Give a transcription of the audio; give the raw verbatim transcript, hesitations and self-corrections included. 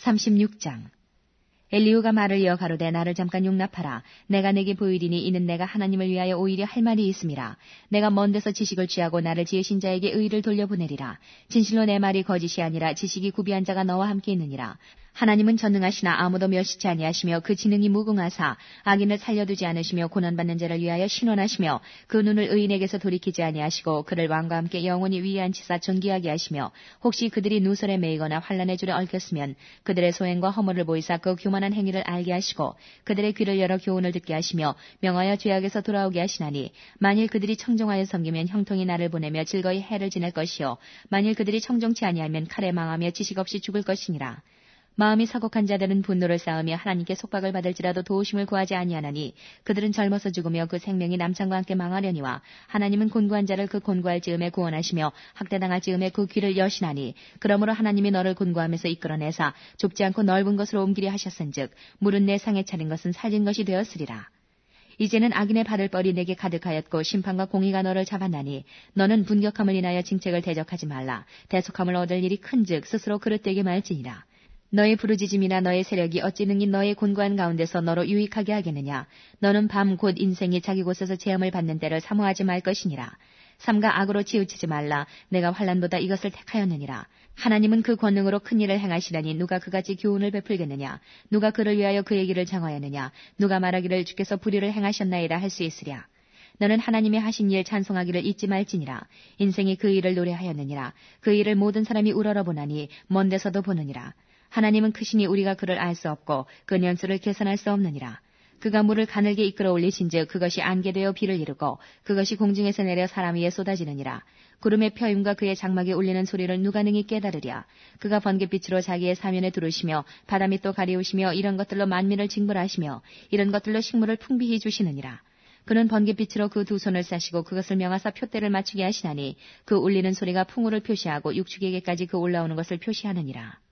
삼십육 장. 엘리후가 말을 이어 가로되 나를 잠깐 용납하라. 내가 내게 보이리니 이는 내가 하나님을 위하여 오히려 할 말이 있음이라. 내가 먼 데서 지식을 취하고 나를 지으신 자에게 의를 돌려보내리라. 진실로 내 말이 거짓이 아니라 지식이 구비한 자가 너와 함께 있느니라. 하나님은 전능하시나 아무도 멸시치 아니하시며 그 지능이 무궁하사 악인을 살려두지 않으시며 고난받는 자를 위하여 신원하시며 그 눈을 의인에게서 돌이키지 아니하시고 그를 왕과 함께 영원히 위에 앉히사 존귀하게 하시며 혹시 그들이 누설에 매이거나 환난의 줄에 얽혔으면 그들의 소행과 허물을 보이사 그 교만한 행위를 알게 하시고 그들의 귀를 열어 교훈을 듣게 하시며 명하여 죄악에서 돌아오게 하시나니 만일 그들이 청종하여 섬기면 형통이 나를 보내며 즐거이 해를 지낼 것이요 만일 그들이 청종치 아니하면 칼에 망하며 지식 없이 죽을 것이니라. 마음이 사곡한 자들은 분노를 쌓으며 하나님께 속박을 받을지라도 도우심을 구하지 아니하나니 그들은 젊어서 죽으며 그 생명이 남창과 함께 망하려니와 하나님은 곤고한 자를 그 곤고할 즈음에 구원하시며 학대당할 즈음에 그 귀를 여시나니 그러므로 하나님이 너를 곤고함에서 이끌어내사 좁지 않고 넓은 것으로 옮기려 하셨은즉 물은 내 상에 차린 것은 살진 것이 되었으리라. 이제는 악인의 받을 뻘이 내게 가득하였고 심판과 공의가 너를 잡았나니 너는 분격함을 인하여 징책을 대적하지 말라. 대속함을 얻을 일이 큰즉 스스로 그릇되게 말지니라. 너의 부르짖음이나 너의 세력이 어찌 능히 너의 곤고한 가운데서 너로 유익하게 하겠느냐. 너는 밤 곧 인생이 자기 곳에서 재함을 받는 때를 사모하지 말 것이니라. 삼가 악으로 치우치지 말라. 내가 환난보다 이것을 택하였느니라. 하나님은 그 권능으로 큰 일을 행하시다니 누가 그같이 교훈을 베풀겠느냐. 누가 그를 위하여 그의 길을 정하였느냐. 누가 말하기를 주께서 불의를 행하셨나이다 할 수 있으랴. 너는 하나님의 하신 일 찬송하기를 잊지 말지니라. 인생이 그 일을 노래하였느니라. 그 일을 모든 사람이 우러러보나니 먼 데서도 보느니라. 하나님은 크시니 우리가 그를 알 수 없고 그 년수를 계산할 수 없느니라. 그가 물을 가늘게 이끌어 올리신즉 그것이 안개되어 비를 이루고 그것이 공중에서 내려 사람 위에 쏟아지느니라. 구름의 펴임과 그의 장막에 울리는 소리를 누가 능히 깨달으랴. 그가 번갯빛으로 자기의 사면에 두르시며 바다 밑도 가리우시며 이런 것들로 만민을 징벌하시며 이런 것들로 식물을 풍비히 주시느니라. 그는 번갯빛으로 그 두 손을 싸시고 그것을 명하사 표대를 맞추게 하시나니 그 울리는 소리가 풍우를 표시하고 육축에게까지 그 올라오는 것을 표시하느니라.